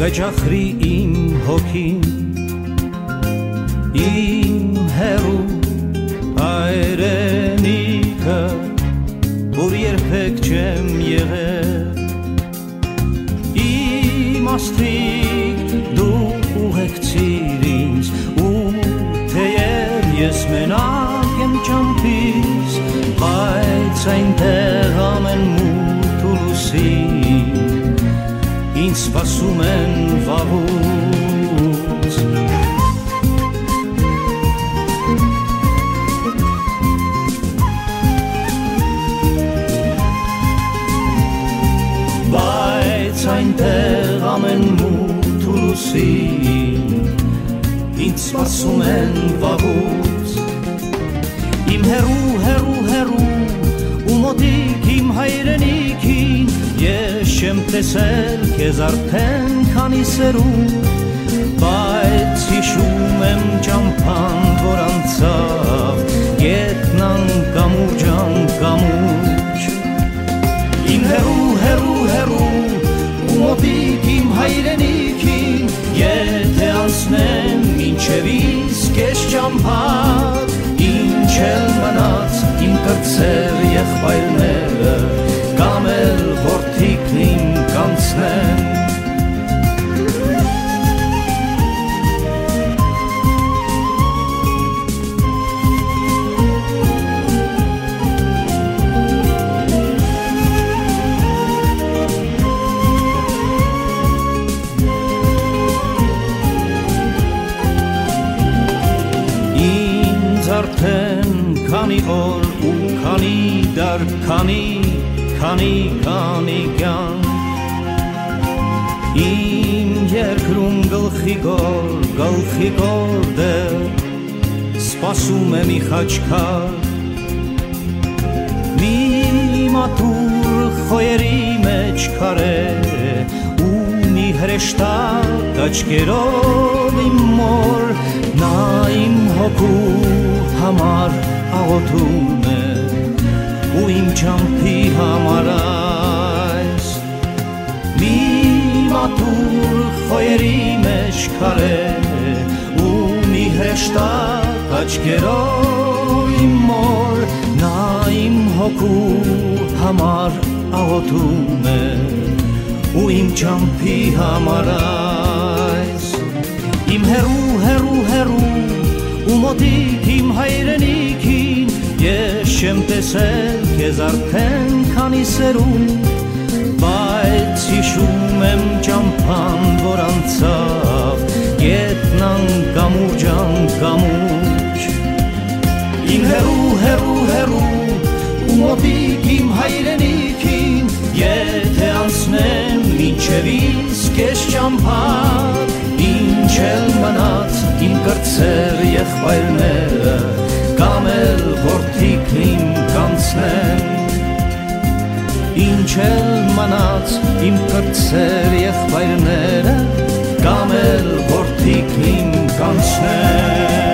կջախրի իմ հոգին, իմ հեռու հայրենիքը, որ երբեք չեմ եղել, իմ աստղիկ դու ուղեկցիր ինձ, ու թեև ես մենակ եմ ճամփիս, բայց այնտեղ ամեն մութ ու լուսին ինձ սպասում են վաղուց։ Բայց այնտեղ ամեն մութ ու լուսին ինձ սպասում են վաղուց։ Իմ հեռու, հեռու, հեռու ու մոտիկ իմ հայրենիքին, ես չեմ տեսել քեզ արդեն քանի սերուն, բայց հիշում եմ ճամփան, որ անցավ գետն անկամուրջ անկամուրջ։ Իմ հեռու, հեռու, հեռու ու մոտիկ իմ հայրենիքին, եթե անցնեմ մինչև իսկ ես ճամփակ, ինչ էլ մնաց իմ կրտսեր եղբայրները, կամ էլ որդիքն իմ կանցնեն։ Ինձ արդեն քանի օր ու քանի դար, քանի կյան, իմ երկրում գլխի գոր դեր, սպասում է մի խաչքար, մի մատուր խոյերի մեջ քարե, ու մի հրեշտակ աչքերով իմ մոր, նա իմ հոգու համար աղոթում է, ու իմ ճամփի համար այս, մի մատուր խոյերի մեջ քարե, ու մի հրեշտակ աչքերով իմ մոր, նա իմ հոգու համար աղոթում է, ու իմ ճամփի համար այս, իմ հեռու, հեռու, հեռու ու մոտիկ իմ հայրենիքին, ես չեմ տեսել քեզ արդեն քանի սերուն, բայց հիշում եմ ճամփան, որ անցավ գետն անկամուրջ անկամուրջ։ Իմ հեռու, հեռու, հեռու ու մոտիկ իմ հայրենիքին, եթե անցնեմ մինչև իսկ ես ճամփակ, ինչ էլ մնաց իմ կրտսեր եղբայրները, կամ էլ որդիքն իմ կանցնեն, ինչ էլ մնաց իմ կրտսեր եղբայրները, կամ էլ որդիքն իմ կանցնեն։